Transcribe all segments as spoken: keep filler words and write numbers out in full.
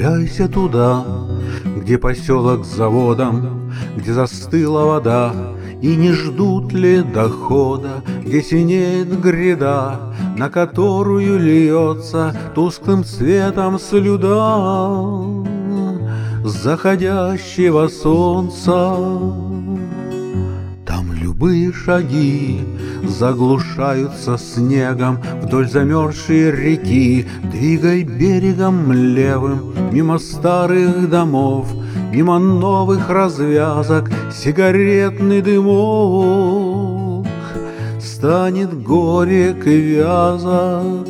Направляйся туда, где поселок с заводом, где застыла вода, и не ждут ли дохода, где синеет гряда, на которую льется тусклым цветом слюда заходящего солнца. Там любые шаги заглушаются снегом вдоль замерзшей реки. Двигай берегом левым мимо старых домов, мимо новых развязок сигаретный дымок станет горек и вязок.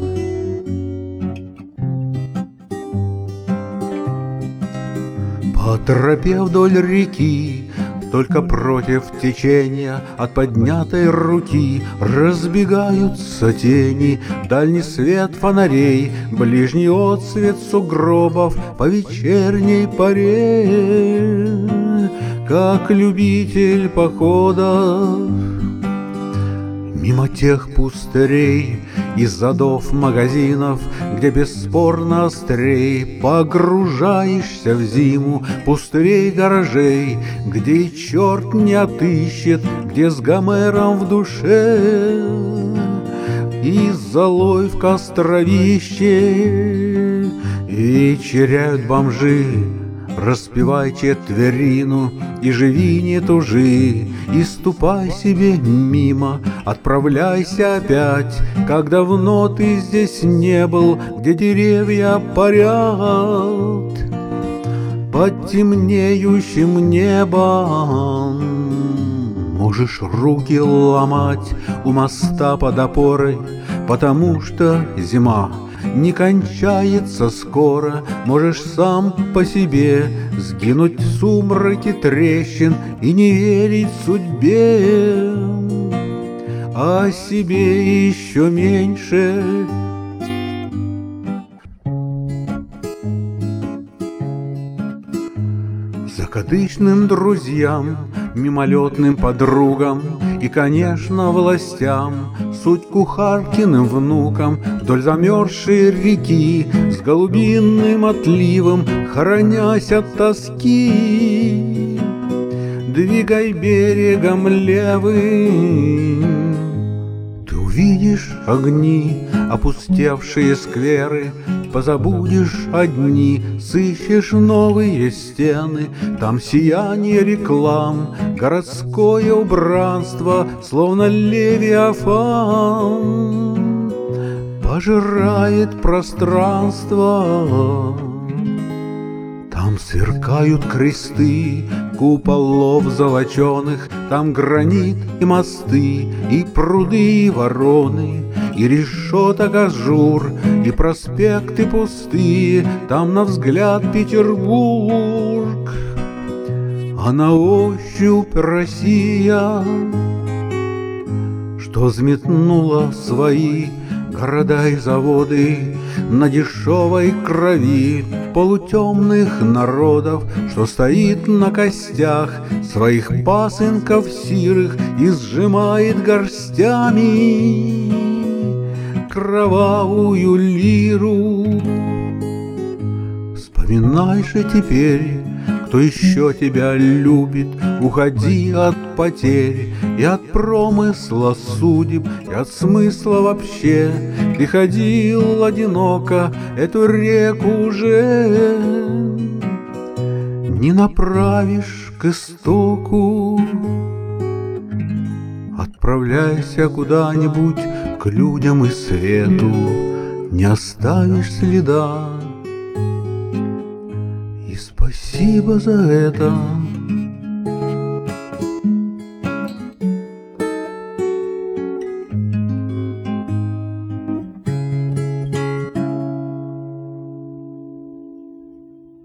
По тропе вдоль реки, только против течения от поднятой руки разбегаются тени, дальний свет фонарей, ближний отсвет сугробов по вечерней поре, как любитель походов. Мимо тех пустырей из задов магазинов, где бесспорно острей погружаешься в зиму, пустырей гаражей, где и черт не отыщет, где с Гомером в душе и золой в костровище вечеряют бомжи. Распевайте Тверину и живи не тужи, и ступай себе мимо, отправляйся опять, как давно ты здесь не был, где деревья парят под темнеющим небом. Можешь руки ломать у моста под опорой, потому что зима не кончается скоро. Можешь сам по себе сгинуть в сумраке трещин и не верить судьбе, а себе еще меньше. Закадычным друзьям, мимолетным подругам и, конечно, властям, суть кухаркиным внукам, вдоль замерзшей реки с голубиным отливом, хоронясь от тоски, двигай берегом левым. Ты увидишь огни, опустевшие скверы, позабудешь одни, сыщешь новые стены. Там сияние реклам, городское убранство, словно левиафан, пожирает пространство. Там сверкают кресты куполов золоченых, там гранит и мосты, и пруды, и вороны, и решеток ажур, и проспекты пустые. Там на взгляд Петербург, а на ощупь Россия, что взметнула свои города и заводы на дешевой крови полутемных народов, что стоит на костях своих пасынков сирых и сжимает горстями кровавую лиру. Вспоминай же теперь, кто еще тебя любит, уходи от потерь и от промысла судеб, и от смысла вообще. Ты ходил одиноко эту реку уже, не направишь к истоку. Отправляйся куда-нибудь к людям и свету, не оставишь следа. И спасибо за это.